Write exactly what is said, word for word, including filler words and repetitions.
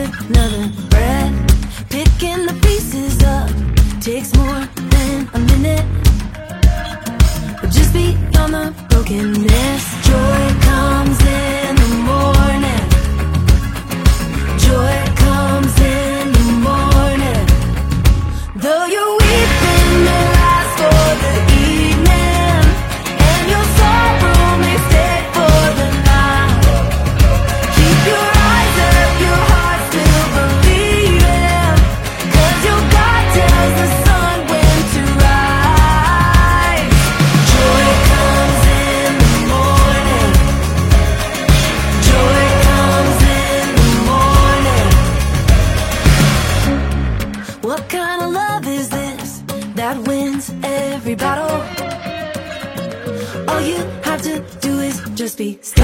another breath. Picking the pieces up takes more than a minute. But just beyond the brokenness, joy comes in the morning. Joy comes in the morning. Though you're weeping may last for the evening, and your sorrow may stay for the night. Keep your eyes up, your heart still believing, 'cause your God tells the sun when to rise. Joy comes in the morning. Joy comes in the morning. What kind of love is this that wins every battle? All you have to do is just be still.